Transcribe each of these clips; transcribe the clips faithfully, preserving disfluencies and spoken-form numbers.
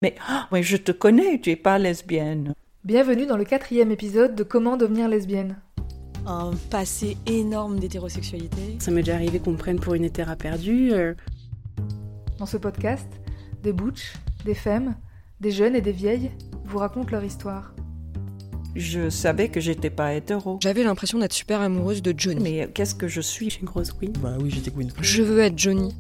Mais, oh, mais je te connais, tu n'es pas lesbienne. Bienvenue dans le quatrième épisode de Comment devenir lesbienne. Un passé énorme d'hétérosexualité. Ça m'est déjà arrivé qu'on me prenne pour une hétéra perdue. Euh... Dans ce podcast, des butch, des femmes, des jeunes et des vieilles vous racontent leur histoire. Je savais que j'étais pas hétéro. J'avais l'impression d'être super amoureuse de Johnny. Mais qu'est-ce que je suis ? Je suis une grosse queen. Bah oui, j'étais queen. Je veux être Johnny.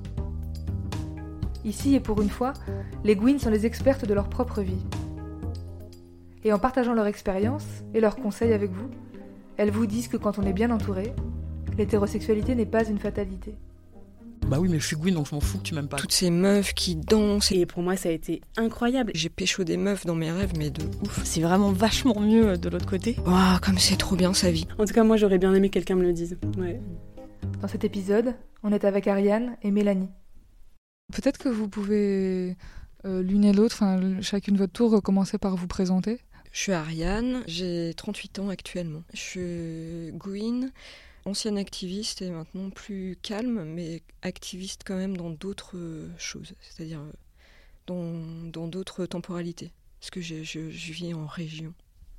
Ici et pour une fois, les Gwyn sont les expertes de leur propre vie. Et en partageant leur expérience et leurs conseils avec vous, elles vous disent que quand on est bien entouré, l'hétérosexualité n'est pas une fatalité. Bah oui, mais je suis Gwyn, donc je m'en fous que tu m'aimes pas. Toutes ces meufs qui dansent. Et pour moi, ça a été incroyable. J'ai pécho des meufs dans mes rêves, mais de ouf. C'est vraiment vachement mieux de l'autre côté. Waouh, comme c'est trop bien sa vie. En tout cas, moi, j'aurais bien aimé que quelqu'un me le dise. Ouais. Dans cet épisode, on est avec Ariane et Mélanie. Peut-être que vous pouvez, euh, l'une et l'autre, enfin chacune votre tour, commencer par vous présenter. Je suis Ariane, j'ai trente-huit ans actuellement. Je suis Gwyn, ancienne activiste et maintenant plus calme, mais activiste quand même dans d'autres choses, c'est-à-dire dans, dans d'autres temporalités, parce que je, je, je vis en région.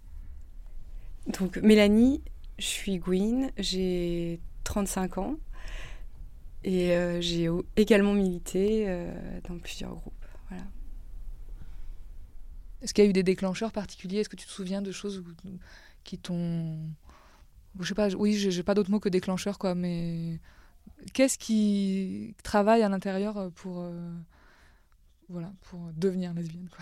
Donc Mélanie, je suis Gwyn, j'ai trente-cinq ans et euh, j'ai également milité euh, dans plusieurs groupes. Voilà. Est-ce qu'il y a eu des déclencheurs particuliers ? Est-ce que tu te souviens de choses qui t'ont... Je sais pas, oui, j'ai, j'ai pas d'autre mot que déclencheur, quoi, mais qu'est-ce qui travaille à l'intérieur pour, euh, voilà, pour devenir lesbienne, quoi ?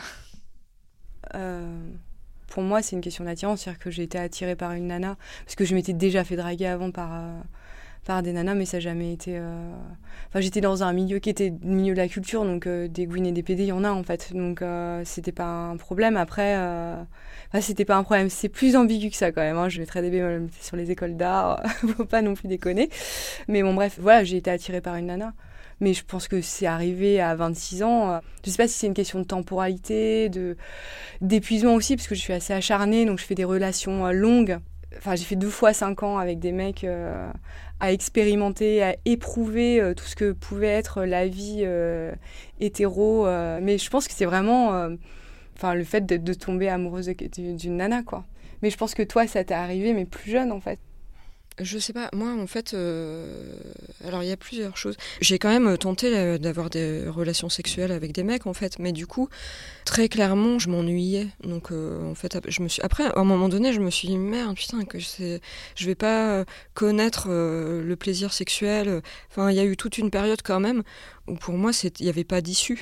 Euh, pour moi, c'est une question d'attirance, c'est-à-dire que j'ai été attirée par une nana, parce que je m'étais déjà fait draguer avant par... Euh, par des nanas, mais ça n'a jamais été... Euh... Enfin, j'étais dans un milieu qui était le milieu de la culture, donc euh, des Gwyn et des P D, il y en a en fait. Donc euh, c'était pas un problème. Après, euh... enfin, c'était pas un problème. C'est plus ambigu que ça quand même. Hein. Je vais très bémol sur les écoles d'art, faut pas non plus déconner. Mais bon, bref, voilà, j'ai été attirée par une nana. Mais je pense que c'est arrivé à vingt-six ans. Je sais pas si c'est une question de temporalité, de... d'épuisement aussi, parce que je suis assez acharnée, donc je fais des relations longues. Enfin, j'ai fait deux fois cinq ans avec des mecs euh, à expérimenter, à éprouver euh, tout ce que pouvait être la vie euh, hétéro. Euh, mais je pense que c'est vraiment euh, enfin, le fait de, de tomber amoureuse de, d'une nana, quoi. Mais je pense que toi, ça t'est arrivé, mais plus jeune, en fait. Je sais pas, moi en fait, euh... alors il y a plusieurs choses. J'ai quand même tenté d'avoir des relations sexuelles avec des mecs en fait, mais du coup, très clairement, je m'ennuyais. Donc euh, en fait, je me suis... après, à un moment donné, je me suis dit, merde, putain, que c'est... je vais pas connaître euh, le plaisir sexuel. Enfin, il y a eu toute une période quand même où pour moi, il n'y avait pas d'issue.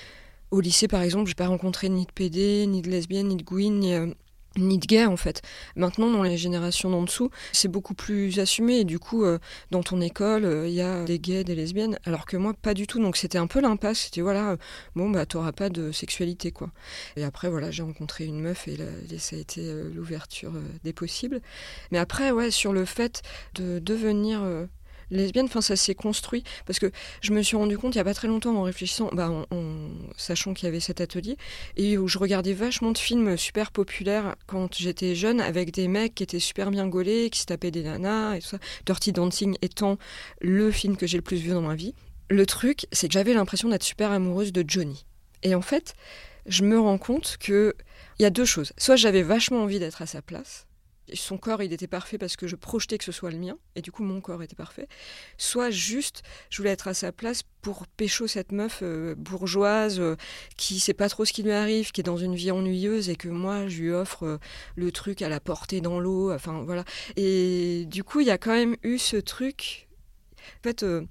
Au lycée, par exemple, j'ai pas rencontré ni de P D, ni de lesbienne, ni de Gwyn, ni... Euh... ni de gay en fait. Maintenant, dans les générations d'en dessous, c'est beaucoup plus assumé et du coup, euh, dans ton école, il euh, y a des gays, des lesbiennes, alors que moi, pas du tout. Donc c'était un peu l'impasse. C'était voilà, euh, bon bah t'auras pas de sexualité quoi. Et après voilà, j'ai rencontré une meuf et, là, et ça a été euh, l'ouverture euh, des possibles. Mais après ouais, sur le fait de devenir euh, lesbienne, enfin ça s'est construit parce que je me suis rendu compte il y a pas très longtemps en réfléchissant, bah en, en sachant qu'il y avait cet atelier et où je regardais vachement de films super populaires quand j'étais jeune avec des mecs qui étaient super bien gaulés, qui se tapaient des nanas et tout ça. Dirty Dancing étant le film que j'ai le plus vu dans ma vie. Le truc, c'est que j'avais l'impression d'être super amoureuse de Johnny. Et en fait, je me rends compte que il y a deux choses. Soit j'avais vachement envie d'être à sa place. Son corps, il était parfait parce que je projetais que ce soit le mien, et du coup, mon corps était parfait. Soit juste, je voulais être à sa place pour pécho cette meuf euh, bourgeoise euh, qui sait pas trop ce qui lui arrive, qui est dans une vie ennuyeuse, et que moi, je lui offre euh, le truc à la porter dans l'eau, enfin, voilà. Et du coup, il y a quand même eu ce truc... En fait... Euh,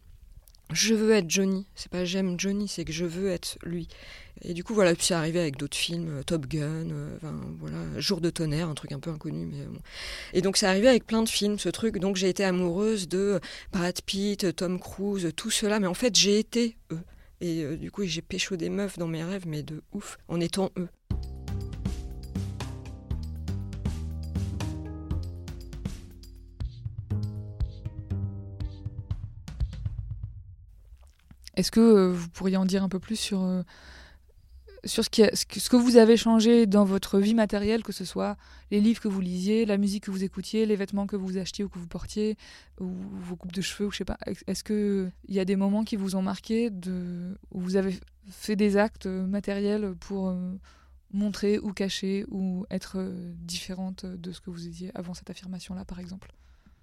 je veux être Johnny, c'est pas j'aime Johnny, c'est que je veux être lui. Et du coup, voilà, puis c'est arrivé avec d'autres films, euh, Top Gun, euh, enfin, voilà, Jour de tonnerre, un truc un peu inconnu, mais bon. Et donc, c'est arrivé avec plein de films, ce truc. Donc, j'ai été amoureuse de Brad Pitt, Tom Cruise, tout cela, mais en fait, j'ai été eux. Et euh, du coup, j'ai pécho des meufs dans mes rêves, mais de ouf, en étant eux. Est-ce que euh, vous pourriez en dire un peu plus sur euh, sur ce, qui a, ce, que, ce que vous avez changé dans votre vie matérielle, que ce soit les livres que vous lisiez, la musique que vous écoutiez, les vêtements que vous achetiez ou que vous portiez, ou vos coupes de cheveux, ou je sais pas. Est-ce qu'il y a des moments qui vous ont marqué de, où vous avez fait des actes matériels pour euh, montrer ou cacher ou être euh, différente de ce que vous étiez avant cette affirmation-là, par exemple?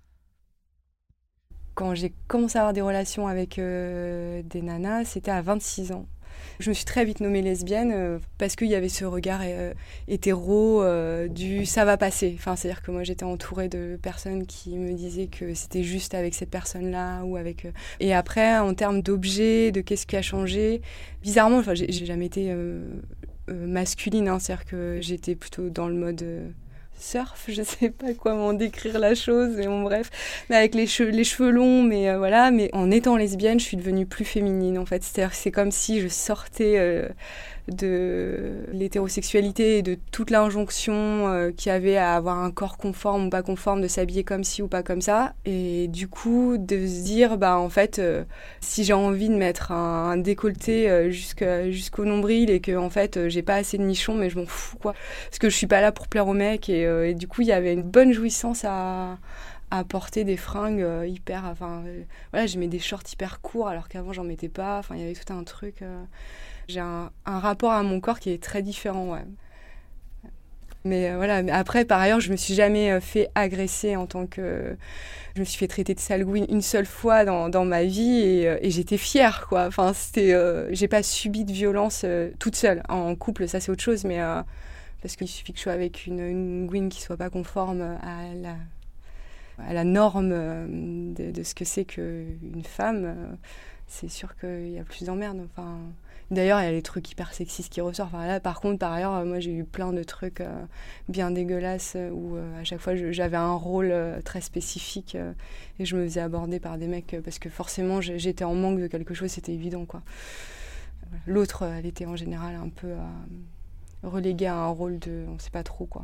Quand j'ai commencé à avoir des relations avec euh, des nanas, c'était à vingt-six ans. Je me suis très vite nommée lesbienne euh, parce qu'il y avait ce regard euh, hétéro euh, du « ça va passer ». Enfin, c'est-à-dire que moi, j'étais entourée de personnes qui me disaient que c'était juste avec cette personne-là ou avec... Euh... Et après, en termes d'objets, de qu'est-ce qui a changé, bizarrement, enfin, j'ai, j'ai jamais été euh, euh, masculine, hein, c'est-à-dire que j'étais plutôt dans le mode... Euh... surf, je sais pas comment décrire la chose, mais bon bref, mais avec les cheveux, les cheveux longs, mais euh, voilà, mais en étant lesbienne, je suis devenue plus féminine en fait, c'est-à-dire que c'est comme si je sortais euh, de l'hétérosexualité et de toute l'injonction euh, qu'il y avait à avoir un corps conforme ou pas conforme, de s'habiller comme ci ou pas comme ça, et du coup de se dire, bah en fait, euh, si j'ai envie de mettre un, un décolleté euh, jusqu'à, jusqu'au nombril et que en fait euh, j'ai pas assez de nichons, mais je m'en fous quoi, parce que je suis pas là pour plaire aux mecs, et, euh, et du coup il y avait une bonne jouissance à à porter des fringues euh, hyper, enfin euh, voilà, je mets des shorts hyper courts alors qu'avant j'en mettais pas, enfin il y avait tout un truc. Euh, j'ai un, un rapport à mon corps qui est très différent, ouais. Mais euh, voilà, mais après par ailleurs je me suis jamais fait agresser en tant que, je me suis fait traiter de sale gouine une seule fois dans dans ma vie, et, euh, et j'étais fière quoi. Enfin c'était, euh, j'ai pas subi de violence euh, toute seule. En couple ça c'est autre chose, mais euh, parce qu'il suffit que je sois avec une, une gouine qui soit pas conforme à la à la norme de, de ce que c'est qu'une femme, c'est sûr qu'il y a plus d'emmerdes. Enfin, d'ailleurs, il y a les trucs hyper sexistes qui ressortent. Enfin, là, par contre, par ailleurs, moi, j'ai eu plein de trucs euh, bien dégueulasses où euh, à chaque fois, je, j'avais un rôle euh, très spécifique euh, et je me faisais aborder par des mecs euh, parce que forcément, j'étais en manque de quelque chose, c'était évident, quoi. L'autre, elle était en général un peu euh, reléguée à un rôle de... on sait pas trop, quoi.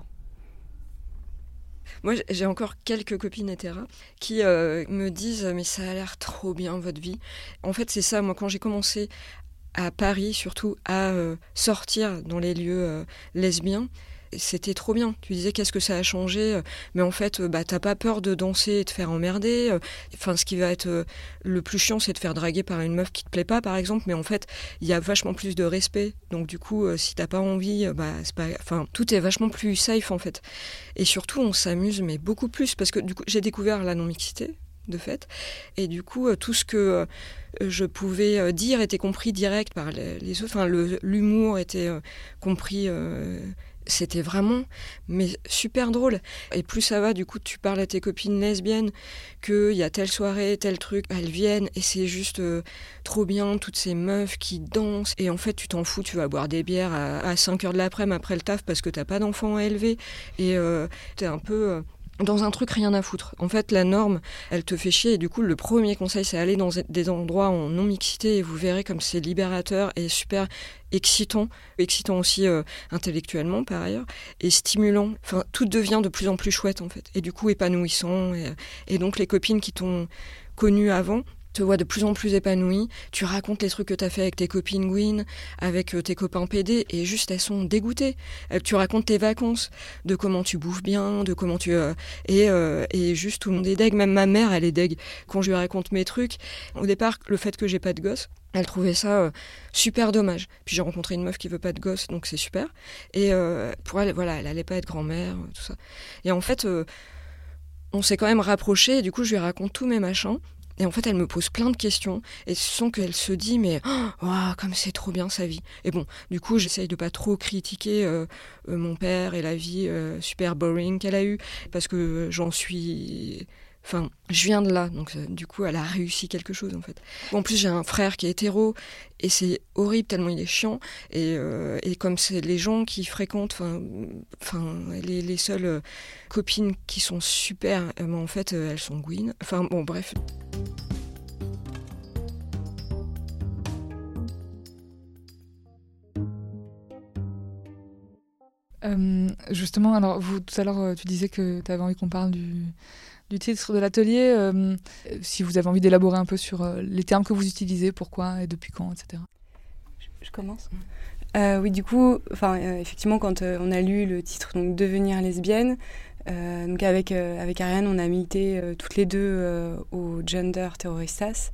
Moi, j'ai encore quelques copines hétéras qui euh, me disent « mais ça a l'air trop bien, votre vie ». En fait, c'est ça. Moi, quand j'ai commencé à Paris, surtout, à euh, sortir dans les lieux euh, lesbiens, c'était trop bien. Tu disais qu'est-ce que ça a changé, mais en fait, bah, t'as pas peur de danser et de te faire emmerder. Enfin, ce qui va être euh, le plus chiant, c'est de faire draguer par une meuf qui te plaît pas, par exemple. Mais en fait, il y a vachement plus de respect. Donc du coup, euh, si t'as pas envie, bah c'est pas. Enfin, tout est vachement plus safe en fait. Et surtout, on s'amuse, mais beaucoup plus, parce que du coup, j'ai découvert la non-mixité. De fait, et du coup euh, tout ce que euh, je pouvais euh, dire était compris direct par les, les autres, enfin le, l'humour était euh, compris, euh, c'était vraiment mais super drôle. Et plus ça va, du coup tu parles à tes copines lesbiennes qu'il y a telle soirée, tel truc, elles viennent et c'est juste euh, trop bien, toutes ces meufs qui dansent, et en fait tu t'en fous, tu vas boire des bières à, à cinq heures de l'après-midi après le taf parce que t'as pas d'enfants à élever, et euh, t'es un peu... Euh, dans un truc rien à foutre. En fait, la norme, elle te fait chier, et du coup, le premier conseil, c'est aller dans des endroits en non-mixité, et vous verrez comme c'est libérateur et super excitant, excitant aussi euh, intellectuellement par ailleurs, et stimulant. Enfin, tout devient de plus en plus chouette en fait, et du coup épanouissant, et, et donc les copines qui t'ont connu avant te vois de plus en plus épanouie, tu racontes les trucs que t'as fait avec tes copines Gwyn, avec euh, tes copains P D, et juste elles sont dégoûtées. Euh, tu racontes tes vacances, de comment tu bouffes bien, de comment tu... Euh, et, euh, et juste tout le monde est deg, même ma mère elle est deg quand je lui raconte mes trucs. Au départ, le fait que j'ai pas de gosse, elle trouvait ça euh, super dommage. Puis j'ai rencontré une meuf qui veut pas de gosse, donc c'est super. Et euh, pour elle, voilà, elle allait pas être grand-mère, tout ça. Et en fait, euh, on s'est quand même rapprochés, et du coup je lui raconte tous mes machins. Et en fait, elle me pose plein de questions, et sans qu'elle se dit, mais oh, wow, comme c'est trop bien sa vie. Et bon, du coup, j'essaye de pas trop critiquer euh, euh, mon père et la vie euh, super boring qu'elle a eue, parce que j'en suis... Enfin, je viens de là, donc euh, du coup, elle a réussi quelque chose, en fait. En plus, j'ai un frère qui est hétéro, et c'est horrible tellement il est chiant, et, euh, et comme c'est les gens qui fréquentent, enfin, les, les seules euh, copines qui sont super, euh, en fait, euh, elles sont Gwyn. Enfin, bon, bref... Euh, justement, alors vous, tout à l'heure, tu disais que tu avais envie qu'on parle du, du titre de l'atelier. Euh, si vous avez envie d'élaborer un peu sur euh, les termes que vous utilisez, pourquoi et depuis quand, et cetera. Je, je commence. Euh, oui, du coup, enfin, euh, effectivement, quand euh, on a lu le titre donc Devenir lesbienne, euh, donc avec euh, avec Ariane, on a milité euh, toutes les deux euh, au Gender Terroristas.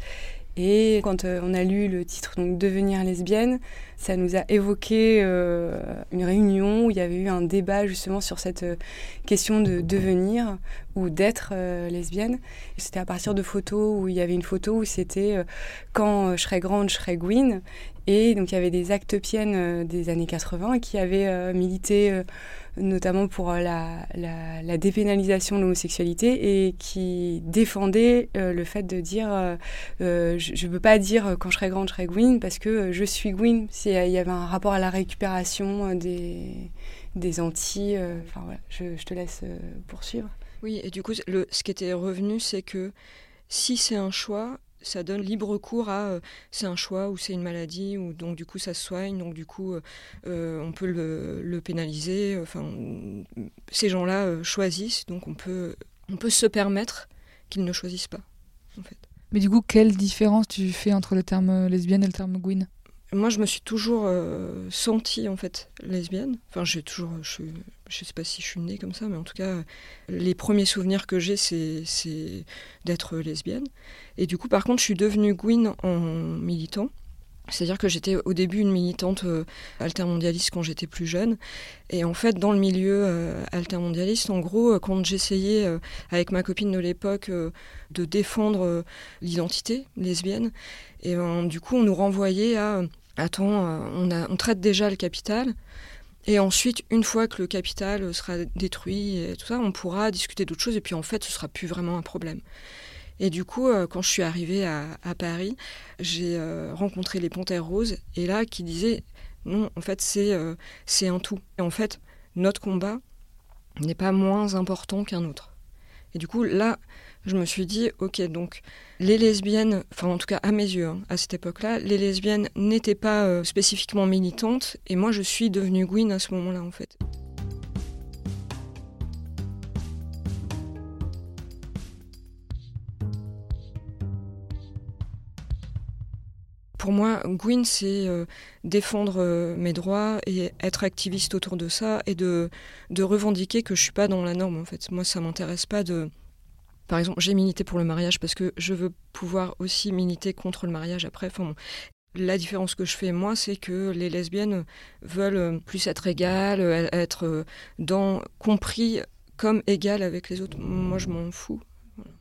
Et quand euh, on a lu le titre donc Devenir lesbienne, ça nous a évoqué euh, une réunion où il y avait eu un débat justement sur cette euh, question de devenir ou d'être euh, lesbienne. Et c'était à partir de photos où il y avait une photo où c'était euh, quand je serai grande, je serai Gwyn. Et donc il y avait des actepiennes euh, des années quatre-vingts qui avaient euh, milité euh, notamment pour la, la, la dépénalisation de l'homosexualité et qui défendaient euh, le fait de dire euh, euh, je ne peux pas dire quand je serai grande, je serai Gwyn parce que euh, je suis Gwyn. C'est, il y avait un rapport à la récupération euh, des, des Antilles. Euh, enfin, voilà, je, je te laisse euh, poursuivre. Oui, et du coup, le, ce qui était revenu, c'est que si c'est un choix, ça donne libre cours à euh, c'est un choix ou c'est une maladie, ou donc du coup ça se soigne, donc du coup euh, on peut le, le pénaliser. Enfin, on, ces gens-là euh, choisissent, donc on peut, on peut se permettre qu'ils ne choisissent pas, en fait. Mais du coup, quelle différence tu fais entre le terme lesbienne et le terme Gwyn ? Moi, je me suis toujours euh, sentie, en fait, lesbienne. Enfin, j'ai toujours... Je, je sais pas si je suis née comme ça, mais en tout cas, les premiers souvenirs que j'ai, c'est, c'est d'être lesbienne. Et du coup, par contre, je suis devenue Gwyn en militant. C'est-à-dire que j'étais au début une militante euh, altermondialiste quand j'étais plus jeune. Et en fait, dans le milieu euh, altermondialiste, en gros, euh, quand j'essayais, euh, avec ma copine de l'époque, euh, de défendre euh, l'identité lesbienne, et ben, du coup, on nous renvoyait à... Attends, euh, on, a, on traite déjà le capital, et ensuite, une fois que le capital sera détruit et tout ça, on pourra discuter d'autres choses, et puis en fait, ce sera plus vraiment un problème. Et du coup, euh, quand je suis arrivée à, à Paris, j'ai euh, rencontré les Panthères Roses, et là, qui disaient, non, en fait, c'est, euh, c'est un tout. Et en fait, notre combat n'est pas moins important qu'un autre. Et du coup, là, je me suis dit, ok, donc les lesbiennes, enfin en tout cas à mes yeux, hein, à cette époque-là, les lesbiennes n'étaient pas euh, spécifiquement militantes, et moi je suis devenue Gwyn à ce moment-là en fait. Pour moi, Gwyn, c'est euh, défendre euh, mes droits et être activiste autour de ça, et de, de revendiquer que je suis pas dans la norme en fait. Moi, ça m'intéresse pas de... Par exemple, j'ai milité pour le mariage parce que je veux pouvoir aussi militer contre le mariage après. Enfin, bon, la différence que je fais, moi, c'est que les lesbiennes veulent plus être égales, être dans, compris comme égales avec les autres. Moi, je m'en fous. Voilà.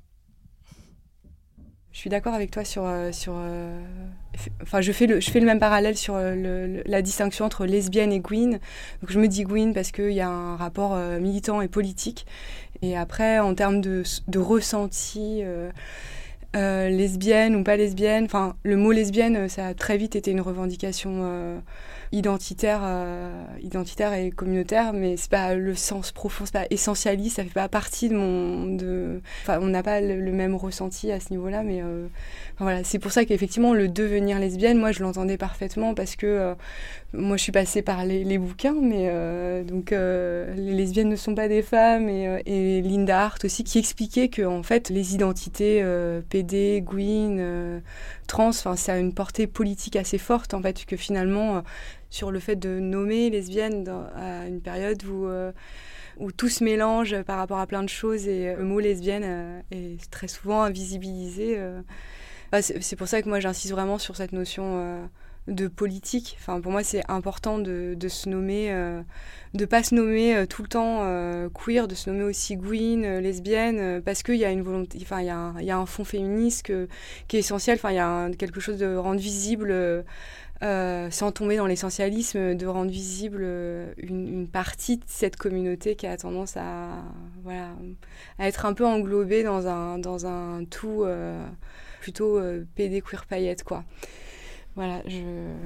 Je suis d'accord avec toi sur... Euh, sur euh, enfin, je fais, le, je fais le même parallèle sur euh, le, le, la distinction entre lesbienne et Gwyn. Donc, je me dis Gwyn parce qu'il y a un rapport euh, militant et politique. Et après, en termes de, de ressenti, euh, euh, lesbienne ou pas lesbienne, enfin, le mot lesbienne, ça a très vite été une revendication euh, identitaire, euh, identitaire et communautaire, mais c'est pas le sens profond, c'est pas essentialiste, ça fait pas partie de mon... De... Enfin, on n'a pas le, le même ressenti à ce niveau-là, mais euh, enfin, voilà, c'est pour ça qu'effectivement, le devenir lesbienne, moi, je l'entendais parfaitement parce que euh, moi, je suis passée par les, les bouquins, mais euh, donc euh, les lesbiennes ne sont pas des femmes, et, euh, et Linda Hart aussi, qui expliquait que en fait, les identités euh, P D, Gwyn, euh, trans, enfin, ça a une portée politique assez forte, en fait, que finalement, euh, sur le fait de nommer lesbienne dans, à une période où euh, où tout se mélange par rapport à plein de choses, et le mot lesbienne euh, est très souvent invisibilisé. Euh. Enfin, c'est, c'est pour ça que moi, j'insiste vraiment sur cette notion euh, de politique. Enfin, pour moi, c'est important de, de se nommer, euh, de pas se nommer euh, tout le temps euh, queer, de se nommer aussi Gwyn, euh, lesbienne, euh, parce qu'il y a une volonté, enfin, il y a un, il y a un fond féministe que, qui est essentiel. Enfin, il y a un, quelque chose de rendre visible, euh, euh, sans tomber dans l'essentialisme, de rendre visible euh, une, une partie de cette communauté qui a tendance à, voilà, à être un peu englobée dans un, dans un tout euh, plutôt euh, P D queer paillette, quoi. Voilà, je...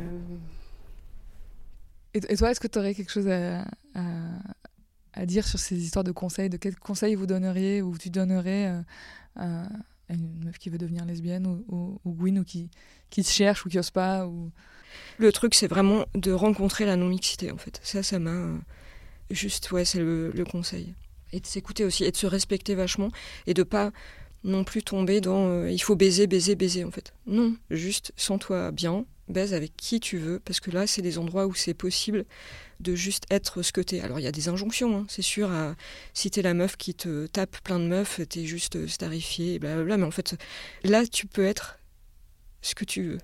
Et, et toi, est-ce que tu aurais quelque chose à, à, à dire sur ces histoires de conseils ? De quels conseils vous donneriez, ou tu donnerais euh, à une meuf qui veut devenir lesbienne, ou, ou, ou Gwyn, ou qui, qui se cherche, ou qui n'ose pas ou... Le truc, c'est vraiment de rencontrer la non-mixité, en fait. Ça, ça m'a... Euh, juste, ouais, c'est le, le conseil. Et de s'écouter aussi, et de se respecter vachement, et de pas... non plus tomber dans euh, il faut baiser, baiser, baiser en fait. Non, juste sens-toi bien, baise avec qui tu veux, parce que là c'est des endroits où c'est possible de juste être ce que t'es. Alors il y a des injonctions, hein, c'est sûr, à, si t'es la meuf qui te tape plein de meufs, t'es juste starifiée, blablabla, mais en fait là tu peux être ce que tu veux.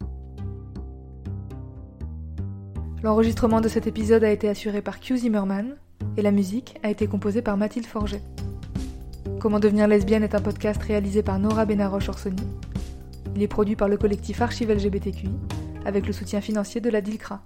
L'enregistrement de cet épisode a été assuré par Q Zimmerman et la musique a été composée par Mathilde Forget. Comment devenir lesbienne est un podcast réalisé par Nora Benaroche-Orsoni. Il est produit par le collectif Archive L G B T Q I avec le soutien financier de la D I L C R A.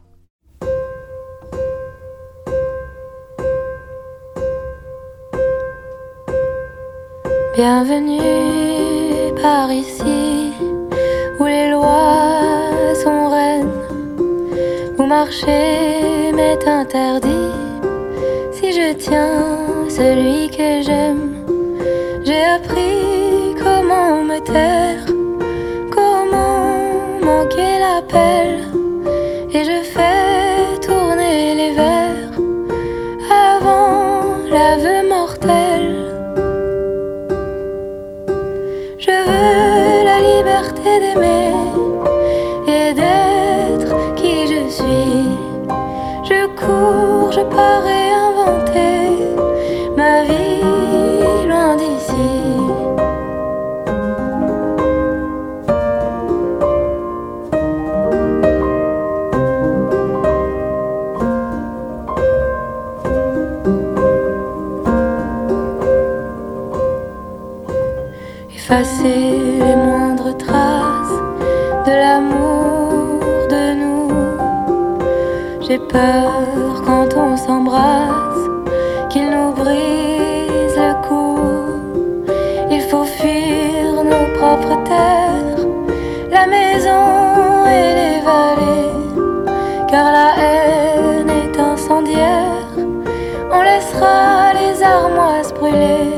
Bienvenue par ici où les lois sont reines, où marcher m'est interdit. Si je tiens celui que j'aime, j'ai appris comment me taire, comment manquer l'appel, et je fais tourner les verres avant l'aveu mortel. Je veux la liberté d'aimer et d'être qui je suis. Je cours, je pars réinventer ma vie loin d'ici. Effacer les moindres traces de l'amour de nous. J'ai peur quand on s'embrasse qu'il nous brise le cou. Il faut fuir nos propres terres, la maison et les vallées, car la haine est incendiaire. On laissera les armoires brûler.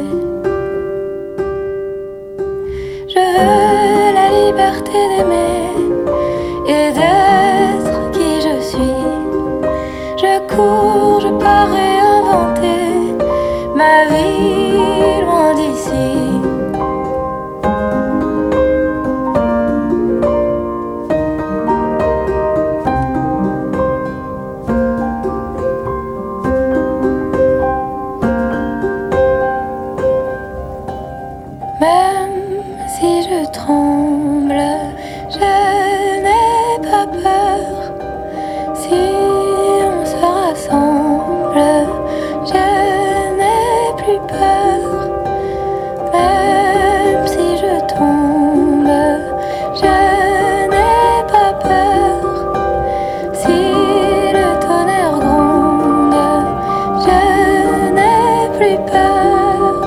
Je veux la liberté d'aimer et d'être qui je suis. Je cours, je pars réinventer ma vie loin d'ici. Si je tremble, je n'ai pas peur. Si on se rassemble, je n'ai plus peur. Même si je tombe, je n'ai pas peur. Si le tonnerre gronde, je n'ai plus peur.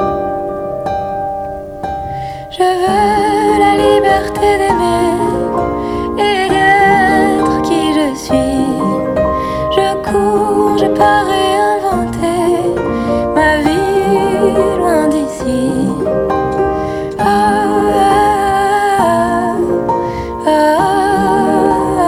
Je veux la liberté d'aimer et d'être qui je suis. Je cours, je pars réinventer ma vie loin d'ici. Ah, ah, ah, ah,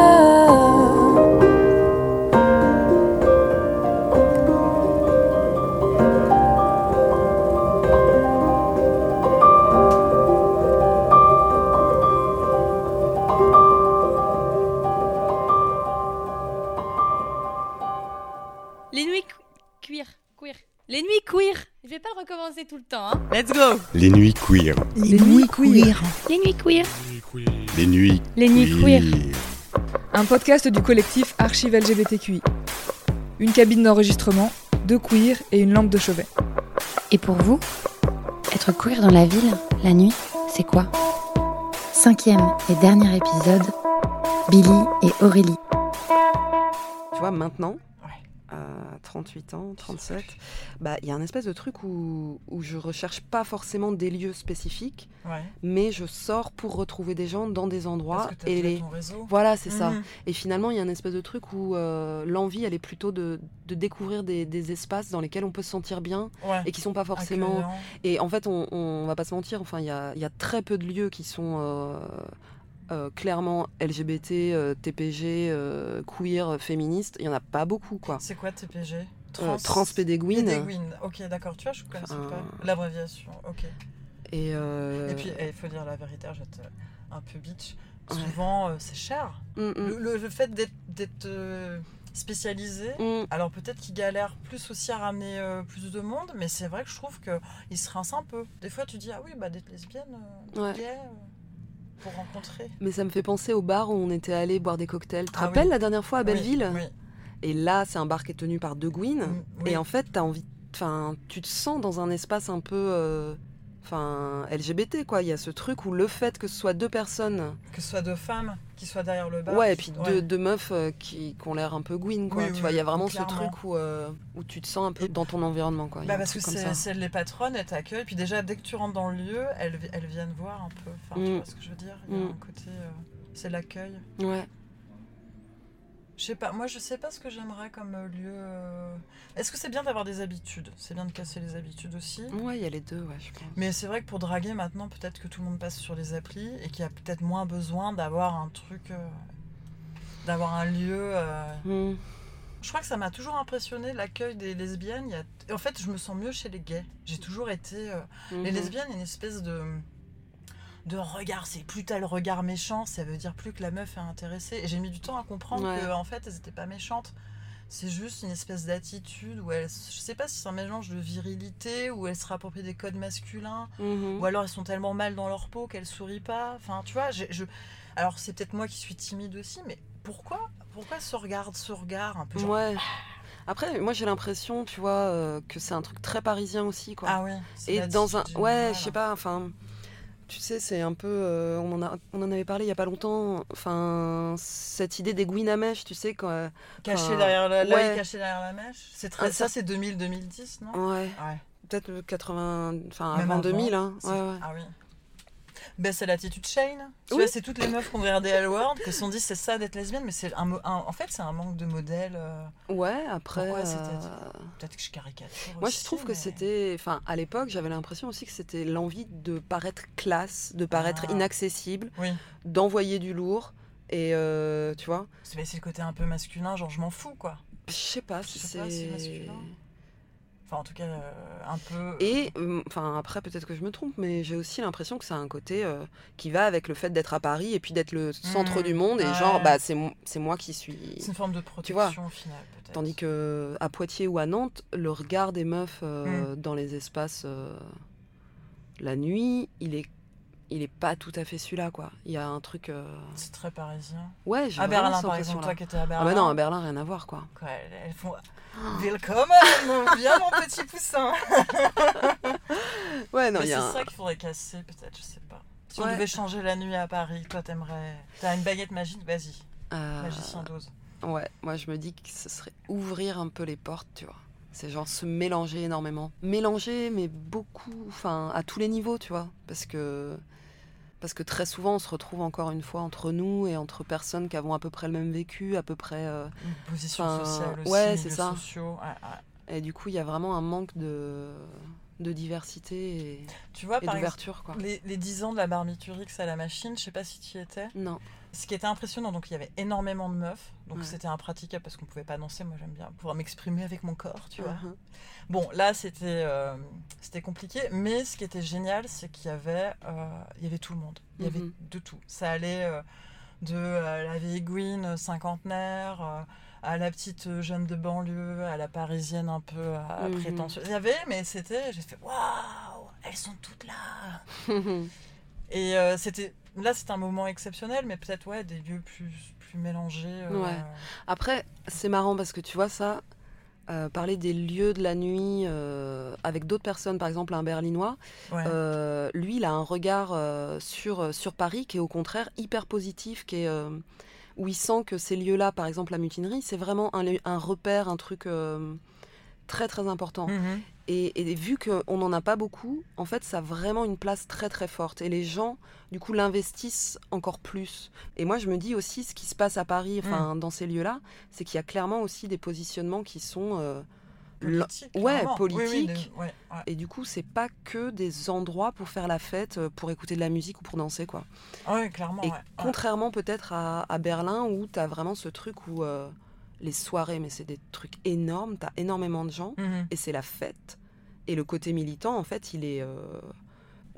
Les nuits queer, queer. Les nuits queer. Je vais pas le recommencer tout le temps, hein. Let's go. Les nuits queer. Les nuits queer. Les nuits queer. Les nuits Les nuits queer. Un podcast du collectif Archive L G B T Q I. Une cabine d'enregistrement, deux queers et une lampe de chevet. Et pour vous, être queer dans la ville, la nuit, c'est quoi ? Cinquième et dernier épisode, Billy et Aurélie. Tu vois, maintenant, à trente-huit ans, trente-sept, bah il y a un espèce de truc où, où je recherche pas forcément des lieux spécifiques, Ouais. mais je sors pour retrouver des gens dans des endroits. Parce que t'as et déjà les... ton réseau. Voilà, c'est ça. Mhm. Et finalement, il y a un espèce de truc où euh, l'envie, elle est plutôt de, de découvrir des, des espaces dans lesquels on peut se sentir bien Ouais. et qui sont pas forcément. Accueillant. Et en fait, on, on va pas se mentir. Enfin, il y a, il y a très peu de lieux qui sont euh, euh, clairement L G B T, euh, T P G, euh, queer, euh, féministe. Il y en a pas beaucoup, quoi. C'est quoi T P G? Euh, Trans Pédéguine. Pédéguine. Ok, d'accord. Tu vois, je connaissais Enfin, pas l'abréviation. Ok. Et, euh... et puis, il faut dire la vérité, je vais être un peu bitch. Souvent, ouais. euh, c'est cher. Mm-hmm. Le, le fait d'être, d'être euh, spécialisé, mm. alors peut-être qu'ils galèrent plus aussi à ramener euh, plus de monde, mais c'est vrai que je trouve qu'ils se rincent un peu. Des fois, tu dis, ah oui, bah, d'être lesbienne, euh, ouais. gay, euh, pour rencontrer. Mais ça me fait penser au bar où on était allé boire des cocktails. Tu te ah, rappelles oui. la dernière fois à Belleville ? Oui, oui. Et là, c'est un bar qui est tenu par deux Gwyn. Mm, oui. Et en fait, t'as envie, enfin, tu te sens dans un espace un peu... Euh... Enfin, L G B T, quoi. Il y a ce truc où le fait que ce soit deux personnes... Que ce soit deux femmes qui soient derrière le bar... Ouais, et puis ouais. deux, deux meufs euh, qui, qui ont l'air un peu Gwyn, quoi. Oui, tu oui, vois, il y a vraiment clairement. ce truc où, euh, où tu te sens un peu et... dans ton environnement, quoi. Bah parce que c'est, c'est les patronnes, elles t'accueillent. Puis déjà, dès que tu rentres dans le lieu, elles, elles viennent voir un peu. Enfin, mm. tu vois ce que je veux dire ? Il y a mm. un côté... Euh, c'est l'accueil. Ouais. Je sais pas, moi je sais pas ce que j'aimerais comme lieu. Est-ce que c'est bien d'avoir des habitudes ? C'est bien de casser les habitudes aussi ? Ouais, il y a les deux, ouais, je pense. Mais c'est vrai que pour draguer maintenant, peut-être que tout le monde passe sur les applis et qu'il y a peut-être moins besoin d'avoir un truc, euh, d'avoir un lieu. Euh... Mm. Je crois que ça m'a toujours impressionné l'accueil des lesbiennes. Il y a... En fait, je me sens mieux chez les gays. J'ai toujours été. Euh... Mm-hmm. Les lesbiennes, il y a une espèce de. de regard, c'est plus t'as le regard méchant, ça veut dire plus que la meuf est intéressée. Et j'ai mis du temps à comprendre ouais. que en fait elles étaient pas méchantes. C'est juste une espèce d'attitude où elles, je sais pas si c'est un mélange de virilité ou elles se rapproprient des codes masculins, mm-hmm. ou alors elles sont tellement mal dans leur peau qu'elles sourient pas. Enfin, tu vois, je, je... alors c'est peut-être moi qui suis timide aussi, mais pourquoi, pourquoi ce regard, ce regard un peu genre... Ouais. Après, moi j'ai l'impression, tu vois, euh, que c'est un truc très parisien aussi, quoi. Ah oui. Et dans un, ouais, je sais pas, enfin. Tu sais, c'est un peu... Euh, on, en a, on en avait parlé il n'y a pas longtemps. Enfin, cette idée des Gwyn à mèche, tu sais, quand... Caché derrière la, ouais. caché derrière la mèche. C'est très, ah, ça, c'est deux mille deux mille dix, non ? Ouais. ouais. Peut-être quatre-vingts... Enfin, avant, avant deux mille, hein. Ouais, ouais. Ah oui. Ben, c'est l'attitude Shane. Tu oui. vois, c'est toutes les meufs qui ont regardé L-Word qui se sont dit c'est ça d'être lesbienne, mais c'est un, un, en fait, c'est un manque de modèle. Euh... Ouais, après. Pourquoi euh... c'était... Peut-être que je caricature. Moi, aussi, je trouve mais... que c'était. Enfin, à l'époque, j'avais l'impression aussi que c'était l'envie de paraître classe, de paraître ah. inaccessible, oui. d'envoyer du lourd. Et euh, tu vois. C'est, c'est le côté un peu masculin, genre je m'en fous, quoi. Je sais pas si je sais c'est. Pas, c'est masculin. Enfin, en tout cas, euh, un peu... Et, enfin, après, peut-être que je me trompe, mais j'ai aussi l'impression que ça a un côté euh, qui va avec le fait d'être à Paris et puis d'être le centre mmh, du monde. Et ouais. genre, bah, c'est, c'est moi qui suis... C'est une forme de protection, au final, peut-être. Tandis qu'à Poitiers ou à Nantes, le regard des meufs euh, mmh. dans les espaces euh, la nuit, il est... il est pas tout à fait celui-là, quoi. Il y a un truc... Euh... C'est très parisien. Ouais, j'ai à Berlin, par exemple, toi qui étais à Berlin. Ah bah non, à Berlin, rien à voir, quoi. Quoi, elles, elles font... Willkommen, viens mon petit poussin. Ouais, non, mais y a c'est un... ça qu'il faudrait casser, peut-être, je sais pas. Si ouais. on devait changer la nuit à Paris, toi t'aimerais... T'as une baguette magique, vas-y. Euh... Magicien d'ose. Ouais, moi je me dis que ce serait ouvrir un peu les portes, tu vois. C'est genre se mélanger énormément. Mélanger, mais beaucoup, enfin, à tous les niveaux, tu vois. Parce que... Parce que très souvent, on se retrouve encore une fois entre nous et entre personnes qui avons à peu près le même vécu, à peu près... Euh, une position sociale aussi, ouais, c'est ça. Sociaux. Ouais, ouais. Et du coup, il y a vraiment un manque de, de diversité et, tu vois, et par d'ouverture. Exemple, quoi. Les, les dix ans de la barbiturix à la machine, je sais pas si tu y étais. Non. Ce qui était impressionnant, donc il y avait énormément de meufs, donc ouais. c'était impraticable parce qu'on pouvait pas danser. Moi j'aime bien pouvoir m'exprimer avec mon corps, tu vois. Uh-huh. Bon, là c'était euh, c'était compliqué, mais ce qui était génial, c'est qu'il y avait euh, il y avait tout le monde, il y mm-hmm. avait de tout. Ça allait euh, de euh, la vieille Gwyn cinquantenaire euh, à la petite jeune de banlieue, à la parisienne un peu euh, mm-hmm. prétentieuse. Il y avait, mais c'était, j'ai fait waouh, elles sont toutes là. Et euh, c'était là, c'est un moment exceptionnel, mais peut-être ouais, des lieux plus, plus mélangés. Euh... Ouais. Après, c'est marrant parce que tu vois ça, euh, parler des lieux de la nuit euh, avec d'autres personnes, par exemple un Berlinois, ouais. euh, lui, il a un regard euh, sur, sur Paris qui est au contraire hyper positif, qui est, euh, où il sent que ces lieux-là, par exemple la mutinerie, c'est vraiment un, un repère, un truc euh, très très important. Mm-hmm. Et, et vu qu'on n'en a pas beaucoup, en fait, ça a vraiment une place très très forte. Et les gens, du coup, l'investissent encore plus. Et moi, je me dis aussi, ce qui se passe à Paris, enfin, mmh. dans ces lieux-là, c'est qu'il y a clairement aussi des positionnements qui sont... Euh, politiques. Ouais, politiques. Oui, oui, de... ouais, ouais. Et du coup, c'est pas que des endroits pour faire la fête, pour écouter de la musique ou pour danser, quoi. Oui, clairement, Et ouais. contrairement ouais. peut-être à, à Berlin, où t'as vraiment ce truc où... Euh, les soirées, mais c'est des trucs énormes, t'as énormément de gens, mmh. et c'est la fête. Et le côté militant, en fait, il est... Euh...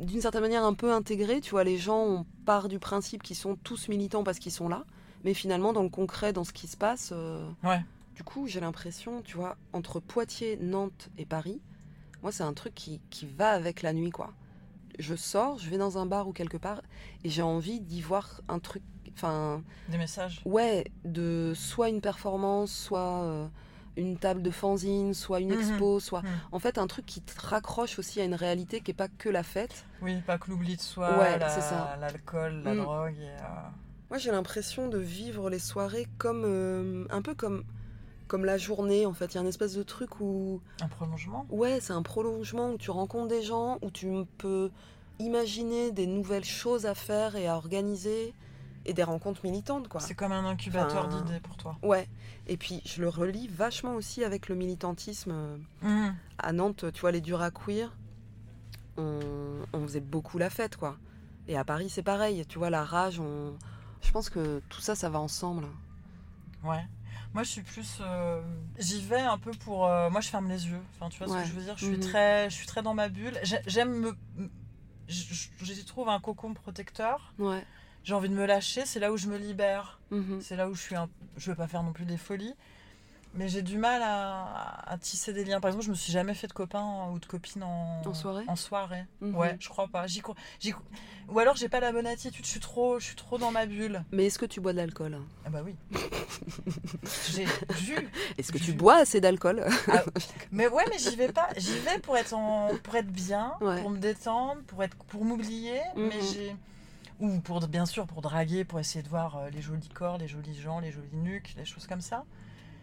d'une certaine manière un peu intégré. Tu vois, les gens, on part du principe qu'ils sont tous militants parce qu'ils sont là. Mais finalement, dans le concret, dans ce qui se passe... Euh, ouais. Du coup, j'ai l'impression, tu vois, entre Poitiers, Nantes et Paris, moi, c'est un truc qui, qui va avec la nuit, quoi. Je sors, je vais dans un bar ou quelque part, et j'ai envie d'y voir un truc... Enfin, des messages. Ouais, de soit une performance, soit euh, une table de fanzine, soit une expo, mmh, soit... Mmh. En fait, un truc qui te raccroche aussi à une réalité qui n'est pas que la fête. Oui, pas que l'oubli de soi, ouais, la, c'est ça. L'alcool, la mmh. drogue. Et, euh... Moi, j'ai l'impression de vivre les soirées comme... Euh, un peu comme... Comme la journée, en fait. Il y a une espèce de truc où... Un prolongement ? Ouais, c'est un prolongement où tu rencontres des gens, où tu peux imaginer des nouvelles choses à faire et à organiser, et des rencontres militantes, quoi. C'est comme un incubateur enfin, d'idées pour toi. Ouais. Et puis, je le relie vachement aussi avec le militantisme. Mmh. À Nantes, tu vois, les durs à queer, on, on faisait beaucoup la fête, quoi. Et à Paris, c'est pareil. Tu vois, la rage, on... je pense que tout ça, ça va ensemble. Ouais. Moi, je suis plus... Euh, j'y vais un peu pour... Euh, moi, je ferme les yeux. Enfin, tu vois ouais. ce que je veux dire ? Je suis, mmh. très, je suis très dans ma bulle. J'aime me... J'y trouve un cocon protecteur. Ouais. J'ai envie de me lâcher. C'est là où je me libère. Mmh. C'est là où je suis un... Je veux pas faire non plus des folies. Mais j'ai du mal à, à tisser des liens. Par exemple, je me suis jamais fait de copains ou de copines en, en soirée. En soirée. Mmh. Ouais, je crois pas. J'y, j'y, ou alors j'ai pas la bonne attitude. Je suis trop, je suis trop dans ma bulle. Mais est-ce que tu bois de l'alcool ? Ah bah oui. J'ai vu. Est-ce que vu. tu bois assez d'alcool ? Ah, mais ouais, mais j'y vais pas. J'y vais pour être en, pour être bien, ouais. pour me détendre, pour être, pour m'oublier. Mmh. Mais j'ai ou pour bien sûr pour draguer, pour essayer de voir les jolis corps, les jolis gens, les jolies nuques, les choses comme ça.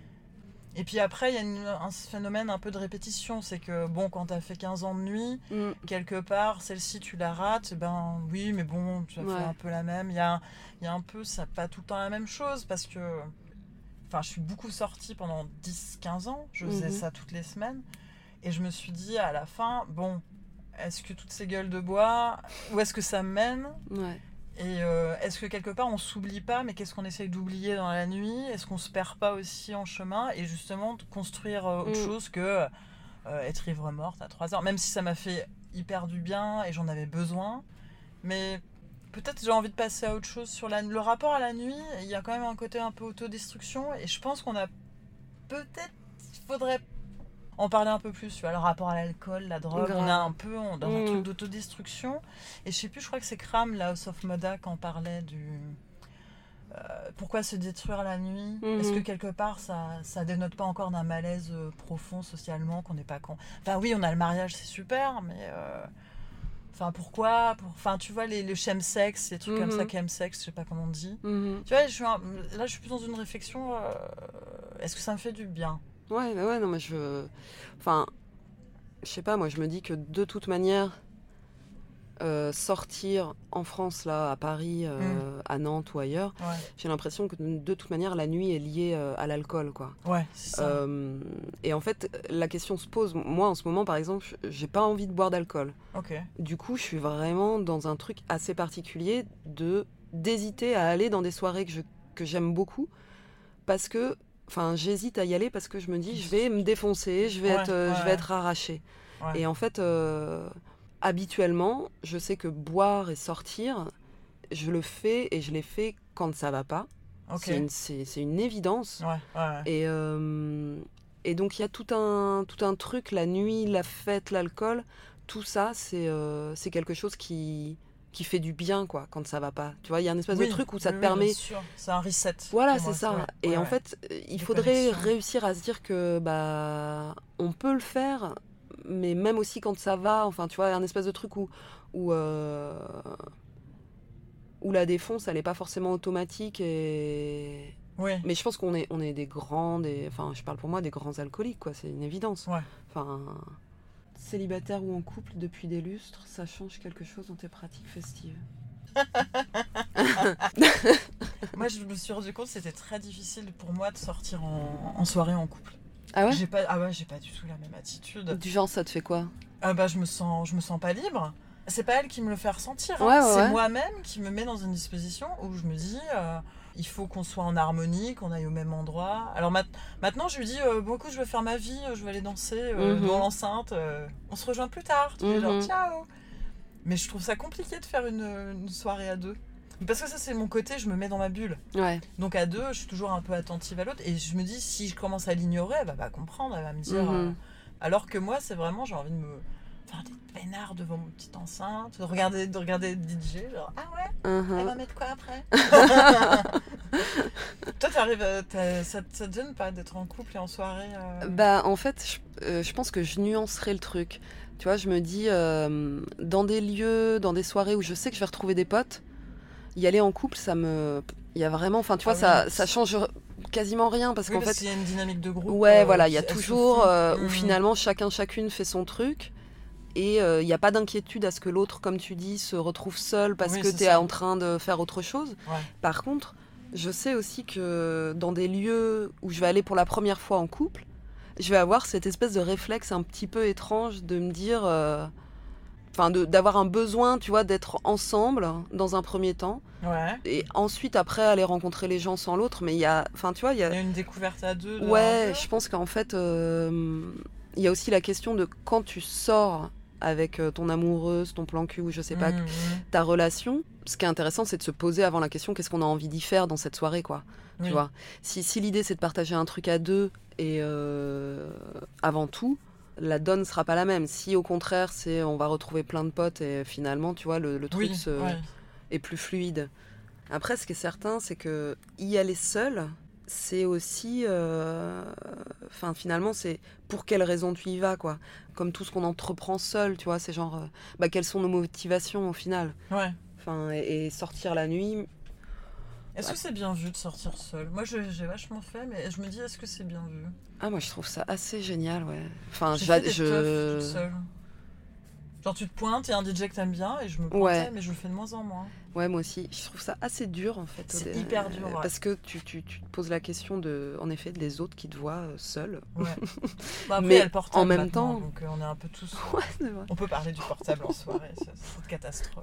Et puis après, il y a une, un phénomène un peu de répétition. C'est que, bon, quand t'as fait quinze ans de nuit, mm. quelque part, celle-ci, tu la rates, ben oui, mais bon, tu as ouais. fait un peu la même. Il y a, il y a un peu, ça pas tout le temps la même chose, parce que... Enfin, je suis beaucoup sortie pendant dix quinze ans. Je faisais mm-hmm. ça toutes les semaines. Et je me suis dit, à la fin, bon, est-ce que toutes ces gueules de bois, où est-ce que ça me mène ? Ouais. Et euh, est-ce que quelque part on s'oublie pas, mais qu'est-ce qu'on essaye d'oublier dans la nuit ? Est-ce qu'on se perd pas aussi en chemin ? Et justement de construire euh, autre mmh. chose que euh, être ivre morte à trois heures, même si ça m'a fait hyper du bien et j'en avais besoin. Mais peut-être j'ai envie de passer à autre chose sur la... le rapport à la nuit. Il y a quand même un côté un peu autodestruction et je pense qu'on a peut-être, il faudrait en parler un peu plus, tu vois, le rapport à l'alcool, la drogue, Grave. on a un peu on, dans mmh. un truc d'autodestruction. Et je sais plus, je crois que c'est Kram, la House of Moda, qui en parlait du... Euh, pourquoi se détruire la nuit ? mmh. Est-ce que quelque part, ça, ça dénote pas encore d'un malaise euh, profond socialement, qu'on n'est pas con ? Enfin oui, on a le mariage, c'est super, mais... Euh... Enfin, pourquoi pour... Enfin, tu vois, les, les chemsex, les trucs mmh. comme ça, chemsex, je sais pas comment on dit. Mmh. Tu vois, je suis un... là, je suis plus dans une réflexion, euh... est-ce que ça me fait du bien ? Ouais, bah ouais, non, mais je... Enfin, je sais pas, moi, je me dis que de toute manière, euh, sortir en France, là, à Paris, euh, mmh. à Nantes ou ailleurs, ouais. j'ai l'impression que de toute manière, la nuit est liée euh, à l'alcool, quoi. Ouais, c'est ça. Euh, et en fait, la question se pose. Moi, en ce moment, par exemple, j'ai pas envie de boire d'alcool. Ok. Du coup, je suis vraiment dans un truc assez particulier de d'hésiter à aller dans des soirées que, je, que j'aime beaucoup, parce que Enfin, j'hésite à y aller parce que je me dis, je vais me défoncer, je vais, ouais, être, euh, ouais. je vais être arrachée. Ouais. Et en fait, euh, habituellement, je sais que boire et sortir, je le fais et je l'ai fait quand ça va pas. Okay. C'est, une, c'est, c'est une évidence. Ouais, ouais. Et, euh, et donc, il y a tout un, tout un truc, la nuit, la fête, l'alcool, tout ça, c'est, euh, c'est quelque chose qui... qui fait du bien, quoi, quand ça va pas. Tu vois, il y a un espèce oui, de truc où ça oui, te permet... Bien sûr. C'est un reset. Voilà, c'est moi, ça. Ouais. Et ouais, en ouais. fait, il Des faudrait réussir à se dire que, bah, on peut le faire, mais même aussi quand ça va, enfin, tu vois, un espèce de truc où... où euh, où la défonce, elle est pas forcément automatique et... Oui. Mais je pense qu'on est, on est des grands, des... enfin, je parle pour moi, des grands alcooliques, quoi, c'est une évidence. Ouais. Enfin... Célibataire ou en couple depuis des lustres, ça change quelque chose dans tes pratiques festives. Moi, je me suis rendu compte que c'était très difficile pour moi de sortir en, en soirée en couple. Ah ouais ? J'ai pas, ah ouais, j'ai pas du tout la même attitude. Du genre, ça te fait quoi ? Ah bah, je me sens, je me sens pas libre. C'est pas elle qui me le fait ressentir. Hein. Ouais, ouais, c'est ouais. moi-même qui me met dans une disposition où je me dis... Euh, il faut qu'on soit en harmonie, qu'on aille au même endroit. Alors mat- maintenant, je lui dis, euh, bon, écoute, je veux faire ma vie, je veux aller danser euh, mm-hmm. dans l'enceinte. Euh, on se rejoint plus tard. Tu mm-hmm. dis genre, ciao. Mais je trouve ça compliqué de faire une, une soirée à deux. Parce que ça, c'est mon côté, je me mets dans ma bulle. Ouais. Donc à deux, je suis toujours un peu attentive à l'autre. Et je me dis, si je commence à l'ignorer, elle va pas comprendre, elle va me dire... Mm-hmm. Euh... Alors que moi, c'est vraiment, j'ai envie de me faire des peinards devant mon petite enceinte, de regarder, de regarder le D J, genre, ah ouais, mm-hmm. elle va mettre quoi après? Toi, t'arrives, t'as, ça, ça te gêne pas d'être en couple et en soirée euh... Bah, en fait, je, euh, je pense que je nuancerai le truc. Tu vois, je me dis, euh, dans des lieux, dans des soirées où je sais que je vais retrouver des potes, y aller en couple, ça me... Il y a vraiment... Enfin, tu vois, ah, ça, oui. ça change quasiment rien, parce oui, qu'en parce fait... qu'il y a une dynamique de groupe. Ouais, euh, voilà, il y a toujours... Euh, mmh. où finalement, chacun, chacune fait son truc, et il euh, n'y a pas d'inquiétude à ce que l'autre, comme tu dis, se retrouve seul parce oui, que tu es en train de faire autre chose. Ouais. Par contre, je sais aussi que dans des lieux où je vais aller pour la première fois en couple, je vais avoir cette espèce de réflexe un petit peu étrange de me dire... Euh, Enfin, de, d'avoir un besoin, tu vois, d'être ensemble dans un premier temps. Ouais. Et ensuite, après, aller rencontrer les gens sans l'autre. Mais il y a... Enfin, tu vois, il y a... Il y a une découverte à deux. Ouais, je pense qu'en fait, euh, il y a aussi la question de quand tu sors avec ton amoureuse, ton plan cul, ou je sais pas, mmh, ta relation. Ce qui est intéressant, c'est de se poser avant la question, qu'est-ce qu'on a envie d'y faire dans cette soirée, quoi. Oui. Tu vois. Si, si l'idée, c'est de partager un truc à deux, et euh, avant tout... la donne sera pas la même. Si au contraire, c'est on va retrouver plein de potes et finalement, tu vois, le, le truc oui, se, ouais. est plus fluide. Après, ce qui est certain, c'est que y aller seul, c'est aussi... Euh... Enfin, finalement, c'est pour quelles raisons tu y vas, quoi. Comme tout ce qu'on entreprend seul, tu vois, c'est genre... Euh... Bah, quelles sont nos motivations, au final. Ouais. Enfin, et, et sortir la nuit... Est-ce ouais. que c'est bien vu de sortir seul? Moi, je, j'ai vachement fait, mais je me dis, est-ce que c'est bien vu? Ah, moi, je trouve ça assez génial, ouais. Enfin, j'ai j'a... fait des je... teufs toute seule. Genre, tu te pointes, il y a un D J que t'aimes bien, et je me pointais, ouais. mais je le fais de moins en moins. Ouais, moi aussi. Je trouve ça assez dur, en fait. C'est des... hyper dur, ouais. Parce que tu, tu, tu te poses la question, de, en effet, des autres qui te voient euh, seul. Ouais. Bah après, mais il y a le portable en même maintenant, temps... donc euh, on est un peu tous... Ouais, c'est vrai. On peut parler du portable en soirée, c'est, c'est une catastrophe.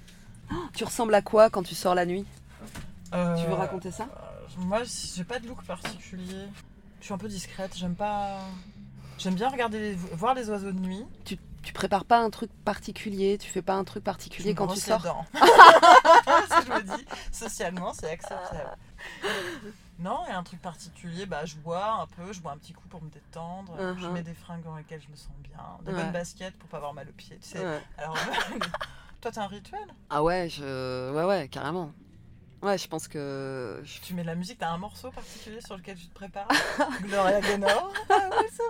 Tu ressembles à quoi quand tu sors la nuit? euh, Tu veux raconter ça? euh, Moi, j'ai pas de look particulier. Je suis un peu discrète, j'aime pas... J'aime bien regarder les... voir les oiseaux de nuit. Tu, tu prépares pas un truc particulier? Tu fais pas un truc particulier quand tu sors? C'est ce que je me dis. Socialement, c'est acceptable. Non, il y a un truc particulier, bah, je bois un peu, je bois un petit coup pour me détendre, uh-huh. Je mets des fringues dans lesquelles je me sens bien, des ouais. bonnes baskets pour pas avoir mal aux pieds, tu sais. Ouais. Alors, toi, t'as un rituel? Ah ouais, je... ouais, ouais, carrément. Ouais, je pense que... Tu mets de la musique, t'as un morceau particulier sur lequel tu te prépares? Gloria Gaynor? Ah ouais, ça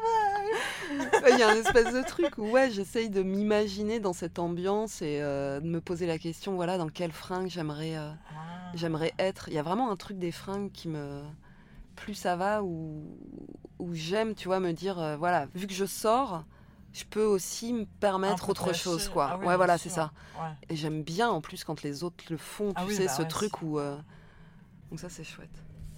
va. Il y a un espèce de truc où ouais, j'essaye de m'imaginer dans cette ambiance et euh, de me poser la question, voilà, dans quelle fringue j'aimerais, euh, ah. j'aimerais être. Il y a vraiment un truc des fringues qui me... Plus ça va, où, où j'aime, tu vois, me dire, euh, voilà, vu que je sors... je peux aussi me permettre autre lâcher. chose, quoi. Ah oui, ouais, voilà, sûr. c'est ça. Ouais. Et j'aime bien, en plus, quand les autres le font, ah tu oui, sais, bah ce ouais, truc c'est... où... Euh... Donc ça, c'est chouette.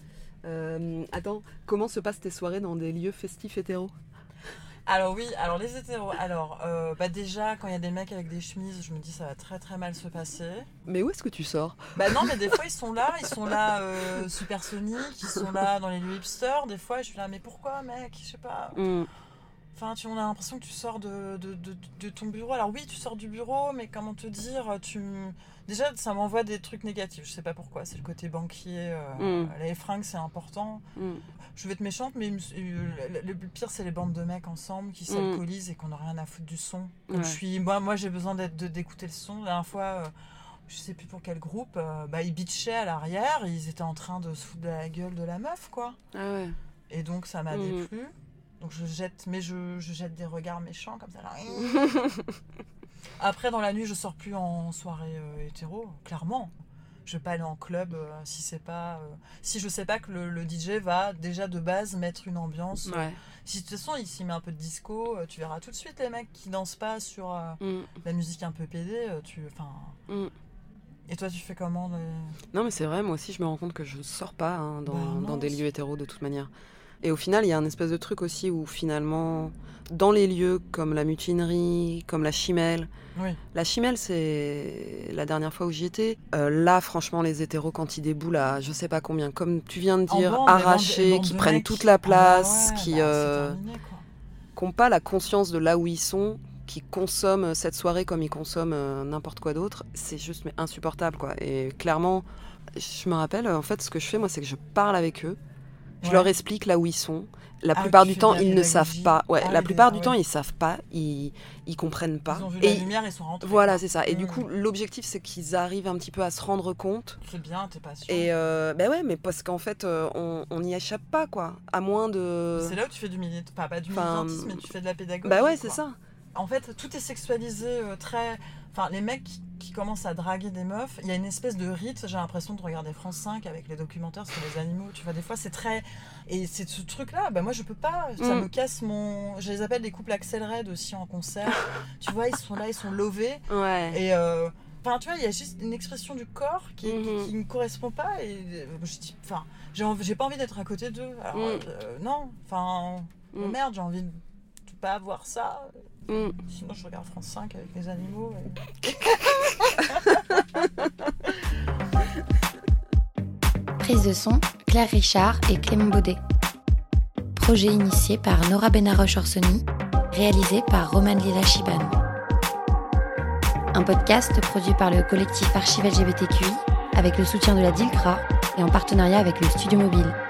Euh, attends, comment se passent tes soirées dans des lieux festifs hétéros? Alors oui, alors les hétéros, alors euh, bah déjà quand il y a des mecs avec des chemises, je me dis ça va très très mal se passer. Mais où est-ce que tu sors? Bah non, mais des fois ils sont là, ils sont là euh, supersoniques, ils sont là dans les lieux hipsters, des fois je suis là mais pourquoi mec, je sais pas. Mm. Enfin, tu, on a l'impression que tu sors de, de, de, de ton bureau. Alors oui, tu sors du bureau, mais comment te dire, tu... Déjà, ça m'envoie des trucs négatifs. Je sais pas pourquoi. C'est le côté banquier. Euh, mm. Les fringues, c'est important. Mm. Je vais être méchante, mais le, le pire, c'est les bandes de mecs ensemble qui s'alcoolisent mm. et qu'on n'a rien à foutre du son. Donc, ouais. je suis... Moi, moi, j'ai besoin d'être, de, d'écouter le son. La dernière fois, euh, je sais plus pour quel groupe, euh, bah, ils bitchaient à l'arrière. Ils étaient en train de se foutre de la gueule de la meuf, quoi. Ah ouais. Et donc, ça m'a mm. déplu. Donc je jette, mais je, je jette des regards méchants comme ça. Là. Après, dans la nuit, je sors plus en soirée euh, hétéro, clairement. Je vais pas aller en club euh, si c'est pas, euh, si je sais pas que le, le D J va déjà de base mettre une ambiance. Ouais. Si de toute façon il s'y met un peu de disco, euh, tu verras tout de suite les mecs qui dansent pas sur euh, mm. la musique un peu pédée. Euh, tu, enfin. Mm. Et toi, tu fais comment les... Non, mais c'est vrai. Moi aussi, je me rends compte que je sors pas hein, dans, bah, non, dans des lieux hétéros de toute manière. Et au final, il y a un espèce de truc aussi où finalement, dans les lieux comme la mutinerie, comme la Chimelle, oui. la Chimelle, c'est la dernière fois où j'y étais. Euh, là, franchement, les hétéros, quand ils déboulent à je sais pas combien, comme tu viens de dire, bande, arrachés, bandes, qui mecs. prennent toute la place, ah, ouais, qui bah, euh, n'ont pas la conscience de là où ils sont, qui consomment cette soirée comme ils consomment euh, n'importe quoi d'autre, c'est juste mais insupportable, quoi. Et clairement, je me rappelle, en fait, ce que je fais, moi, c'est que je parle avec eux, je ouais. leur explique là où ils sont. La ah, plupart du temps, ils ne savent pas. Ouais, ah, la plupart du ah, temps, ouais. ils savent pas, ils ils comprennent pas. Ils ont vu et la lumière, ils sont rentrés. Voilà, c'est ça. Et mmh. du coup, Mm. l'objectif, c'est qu'ils arrivent un petit peu à se rendre compte. C'est bien, t'es pas sûr. Et euh, ben ouais, mais parce qu'en fait, euh, on on n'y échappe pas, quoi. À moins de. C'est là où tu fais du militantisme, enfin, pas du militantisme, enfin, mais tu fais de la pédagogie. Bah ouais, quoi. c'est ça. En fait, tout est sexualisé, euh, très. Enfin, les mecs qui, qui commencent à draguer des meufs, il y a une espèce de rite. J'ai l'impression de regarder France cinq avec les documentaires sur les animaux. Tu vois, des fois, c'est très. Et c'est ce truc-là, bah moi, je peux pas. Ça mm. me casse mon. Je les appelle des couples Axel Red aussi en concert. Tu vois, ils sont là, ils sont lovés. Ouais. Et. Euh... Enfin, tu vois, il y a juste une expression du corps qui, mm-hmm. qui, qui me correspond pas. Et je dis. Enfin, j'ai, envie... j'ai pas envie d'être à côté d'eux. Alors, mm. euh, non. Enfin. Mm. Merde, j'ai envie de pas avoir ça. Mm. Sinon, je regarde France cinq avec les animaux. Et... Prise de son, Claire Richard et Clément Baudet. Projet initié par Nora Benaroche-Orsoni, réalisé par Romane Lila Chiban. Un podcast produit par le collectif Archives L G B T Q I avec le soutien de la D I L C R A et en partenariat avec le Studio Mobile.